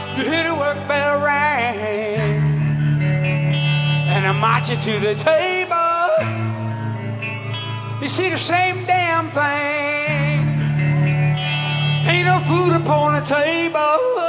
You hear the work bell ring, and I march you to the table. You see the same damn thing. Ain't no food upon the table.